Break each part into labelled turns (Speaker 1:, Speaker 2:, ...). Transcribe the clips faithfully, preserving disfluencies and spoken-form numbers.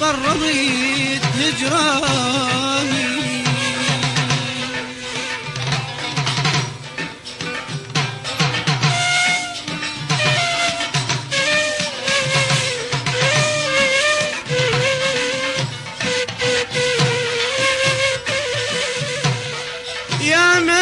Speaker 1: وقربت هجراني. يا من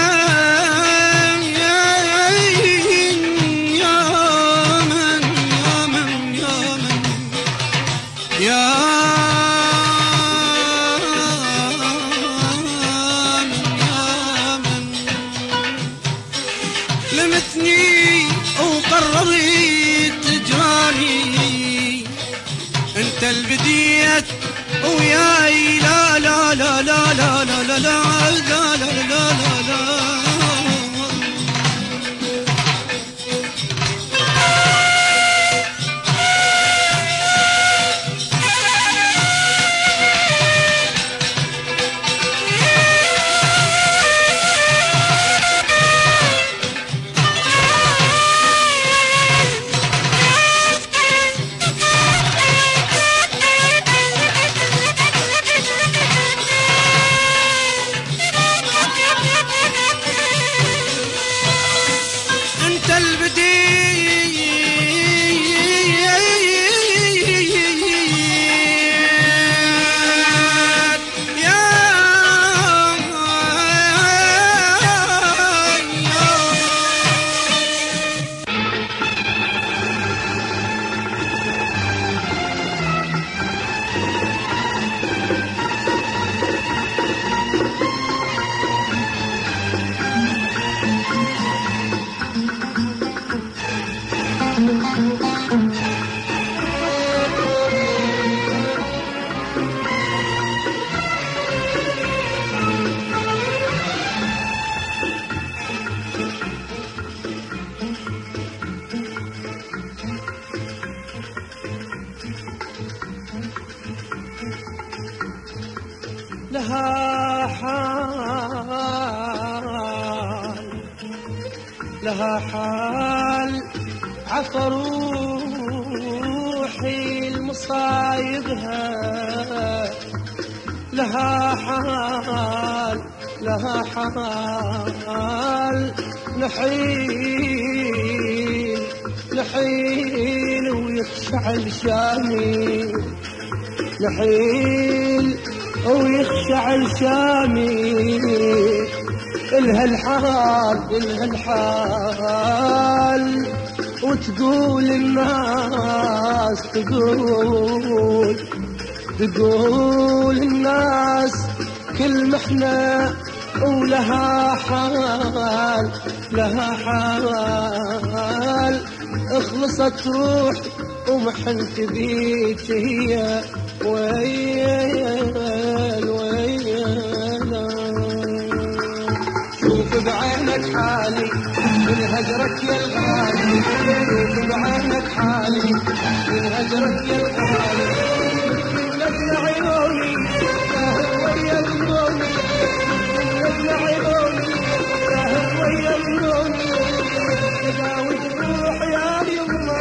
Speaker 1: لمتني وقربت جراني، انت البديت وياي لا لا لا لا لا لا لا لا لا لا لا لا. لها حال لها حال عفى روحي المصايبها، لها حال لها حال نحيل نحيل ويخشع شامي، نحيل ويخشع شامي. إلها الحال إلها الحال وتقول الناس تقول تقول الناس كل محنة ولها حال لها حال. اخلصت روح ومحنت بيك هي ويل ويل. شوف بعينك حالي من هجرك يا الغالي، شوف بعينك حالي من هجرك يا الغالي. لجل عيوني ساهر ويا النوني، لجل عيوني ساهر ويا النوني. تداوي الروح يا يما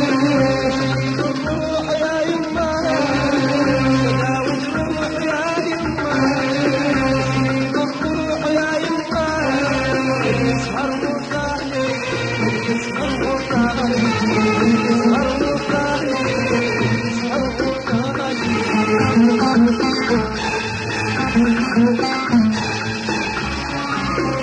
Speaker 1: الروح يا يما، تداوي الروح يا يما الروح يا يما. يسهر وثاني يسهر وثاني يسهر وثاني يسهر وثاني.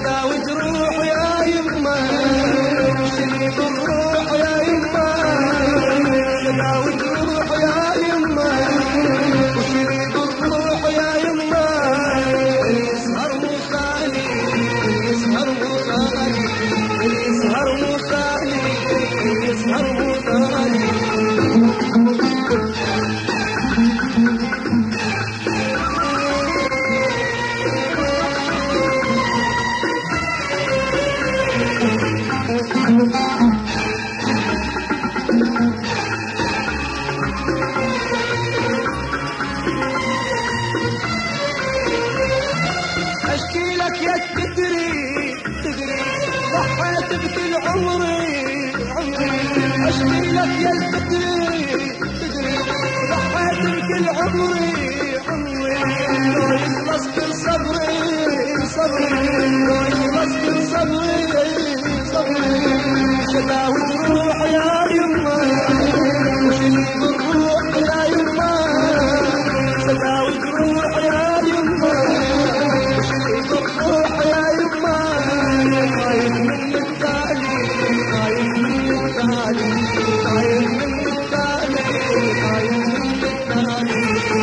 Speaker 1: شداوي جروح يا يما شريط الروح يا يما شداوي جروح يا يما وشريط الروح يا يما يسهر مخالي يسهر مخالي يسهر مخالي يسهر مخالي اشكي لك يا تدري تدري ضحيت بكل عمري عمري اشكي لك يا تدري تدري ضحيت بكل عمري عمري لو يخلص كل صبري صبري لو يخلص كل صبري صبري شداوي جروح يا يما وشريط الروح يا يما شداوي جروح يا يما الروح يا يما خايف من التالي خايف من التالي خايف من التالي خايف من التالي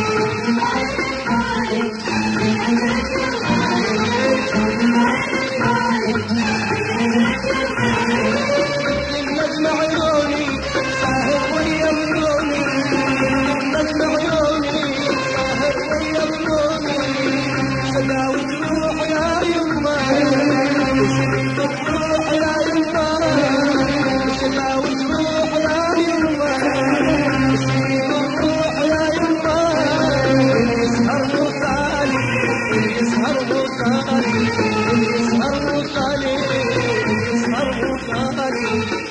Speaker 1: النجم عيوني ساهر ويا منوني النجم عيوني ساهر ويا منوني شداوي جروح يا يما وشريط الروح يا يما شداوي جروح يا يما وشريط الروح يا يما يسهر مخالي يسهر مخالي يسهر مخالي يسهر مخالي